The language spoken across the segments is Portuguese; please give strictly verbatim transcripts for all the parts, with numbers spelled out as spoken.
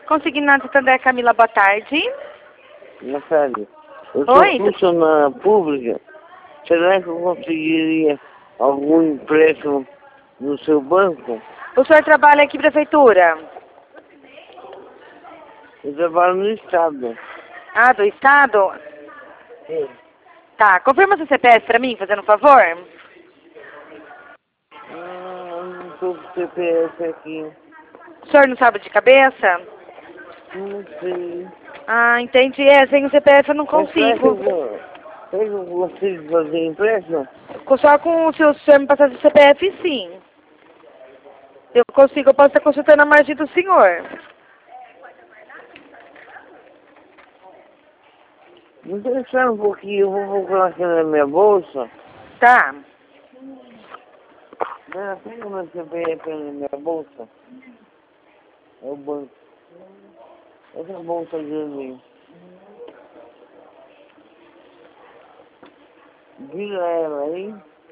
Consignado Santander, Camila, boa tarde. Boa tarde. Eu sou Oi? funcionária pública. Será que eu conseguiria algum empréstimo no seu banco? O senhor trabalha aqui, prefeitura? Eu trabalho no Estado. Ah, do Estado? Sim. Tá, confirma seu C P F pra mim, fazendo um favor. Ah, não estou com o C P F aqui. O senhor não sabe de cabeça? Não sei. Ah, entendi. É, sem o C P F eu não Mas será que eu, consigo. vou- será que eu consigo fazer empréstimo? Só com o seu, se o senhor me passar o C P F, sim. Eu consigo, eu posso estar consultando a margem do senhor. Me deixar um pouquinho, eu vou procurar aqui na minha bolsa. Tá. Não, tem o meu C P F na minha bolsa. É o banco. Essa bolsa de mim. Diga ela aí.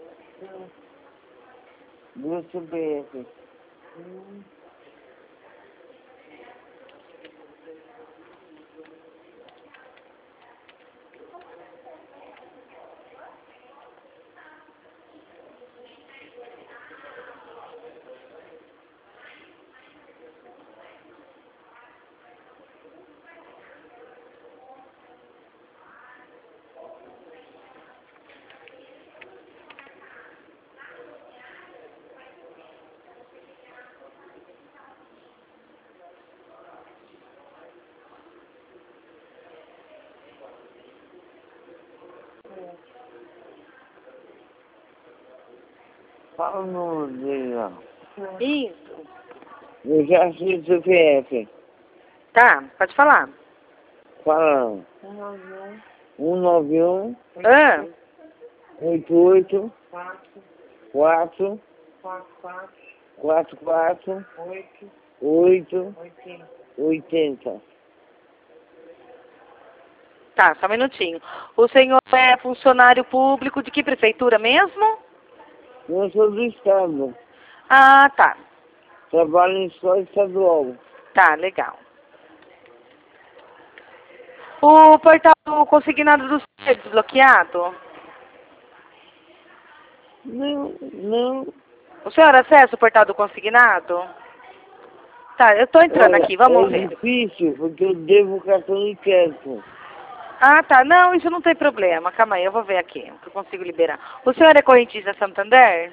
Meu C P F. Fala o número dele lá. Isso. Eu já sei o C P F. Tá, pode falar. Fala. um nove um, Ah, oito oito, quatro, quatro quatro, oito, oitenta. tá, só um minutinho. O senhor é funcionário público de que prefeitura mesmo? Eu sou do Estado. Ah, tá. Trabalho em escola estadual. Tá, legal. O portal consignado do senhor é desbloqueado? Não, não. O senhor acessa o portal do consignado? Tá, eu tô entrando Olha, aqui, vamos é ver. difícil porque eu devo cartão de crédito. Ah, tá. Não, isso não tem problema. Calma aí, eu vou ver aqui, que eu consigo liberar. O senhor é correntista Santander?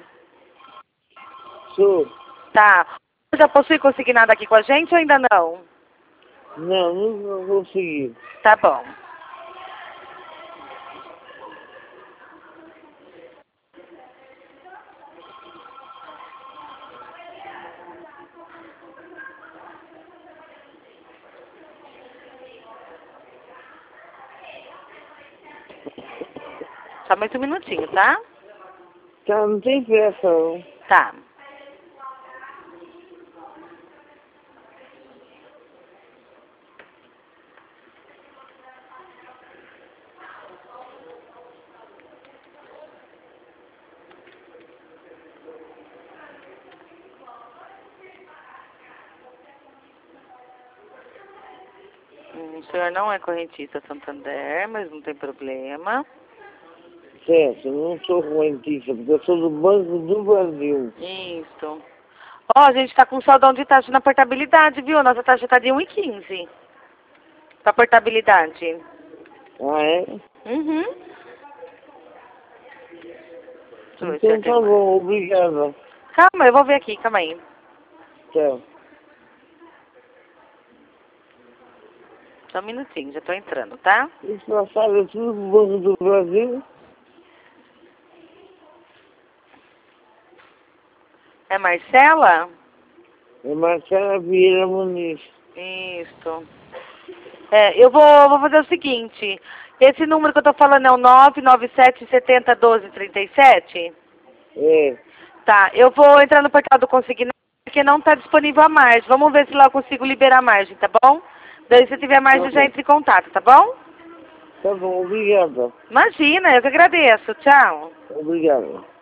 Sou. Tá. Já possui consignado aqui com a gente ou ainda não? Não, não vou conseguir. Tá bom. Só mais um minutinho, tá? Tá, não tem pressa não. Tá. Hum, o senhor não é correntista Santander, mas não tem problema. Certo, eu não sou correntista, porque eu sou do Banco do Brasil. Isso. Ó, a gente tá com saldão de taxa na portabilidade, viu? Nossa taxa tá de um e quinze. Pra portabilidade. Ah, é? Uhum. Deixa eu ver se eu Então tenho tá mais. bom, obrigado. Calma, eu vou ver aqui, calma aí. Tchau. Só um minutinho, já tô entrando, tá? Isso passado é tudo pro Banco do Brasil? É Marcela? É Marcela Vieira Muniz. Isso. É, eu vou, vou fazer o seguinte. Esse número que eu tô falando é o nove nove sete sete zero um dois três sete? É. Tá, eu vou entrar no portal do consignado porque não tá disponível a margem. Vamos ver se lá eu consigo liberar a margem, tá bom? Daí se tiver margem Tá eu já bom. entre em contato, tá bom? Tá bom, obrigado. Imagina, eu que agradeço. Tchau. Obrigado.